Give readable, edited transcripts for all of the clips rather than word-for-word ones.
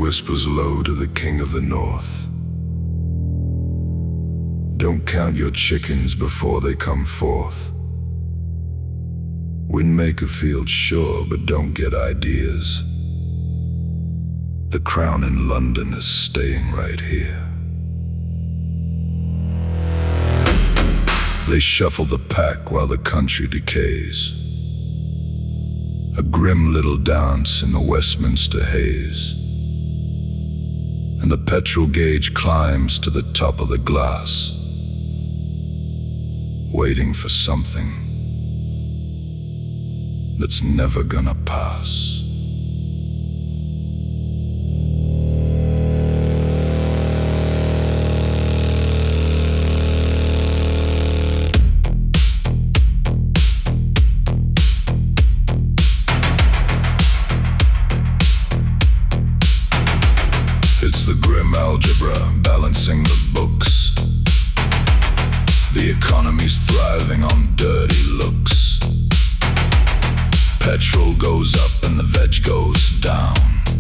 whispers low to the king of the north. Don't count your chickens before they come forth. Windmaker feels sure, but don't get ideas. The crown in London is staying right here. They shuffle the pack while the country decays. A grim little dance in the Westminster haze. And the petrol gauge climbs to the top of the glass, waiting for something that's never gonna pass. It's the grim algebra balancing the books. The economy's thriving on dirty looks. Petrol goes up and the veg goes down.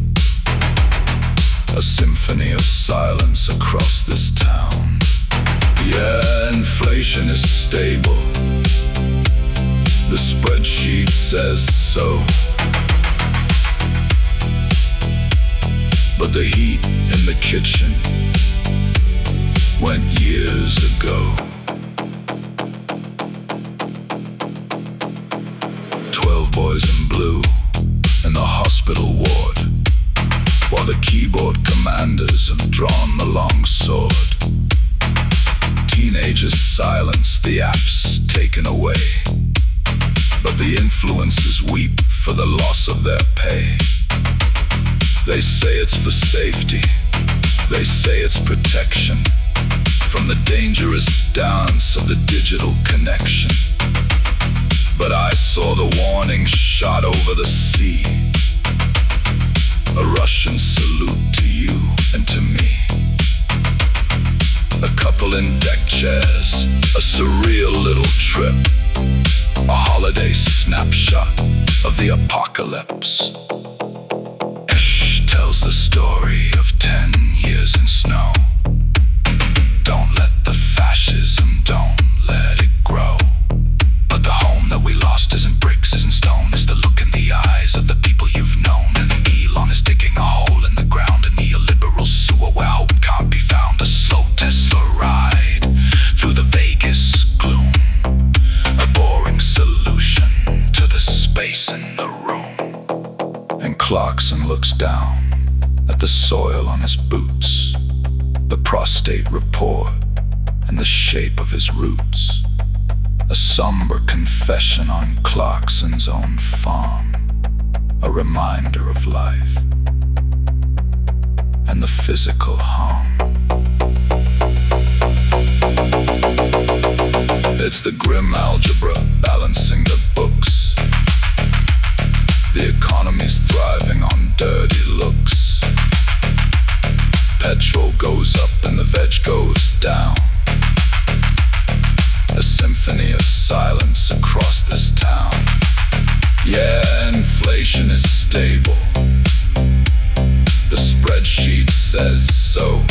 A symphony of silence across this town. Yeah, inflation is stable. The spreadsheet says so. But the heat in the kitchen went years ago. 12 boys in blue in the hospital ward, while the keyboard commanders have drawn the long sword. Teenagers silence, the apps taken away, but the influencers weep for the loss of their pay. They say it's for safety, they say it's protection from the dangerous dance of the digital connection. But I saw the warning shot over the sea, a Russian salute to you and to me. A couple in deck chairs, a surreal little trip, a holiday snapshot of the apocalypse. Tells the story of 10 years in snow. Don't let the fascism, don't let it grow. But the home that we lost isn't bricks, isn't stone. It's the look in the eyes of the people you've known. And Elon is digging a hole in the ground, a neoliberal sewer where hope can't be found. A slow Tesla ride through the Vegas gloom, a boring solution to the space in the room. And Clarkson looks down at the soil on his boots, the prostate report and the shape of his roots. A somber confession on Clarkson's own farm, a reminder of life and the physical harm. It's the grim algebra balancing the books. The economy's thriving on dirty looks. Petrol goes up and the veg goes down. A symphony of silence across this town. Yeah, inflation is stable. The spreadsheet says so.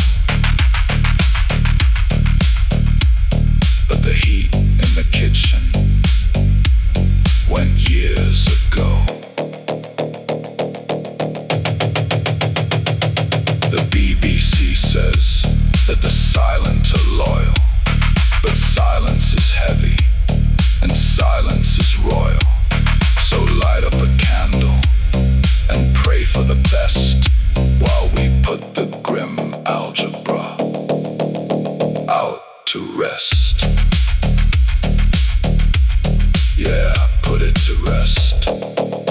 But the heat in the kitchen went years ago. The BBC says that the silent are loyal, but silence is heavy and silence is royal. So light up a candle and pray for the best while we put the grim algebra out to rest. Yeah, put it to rest.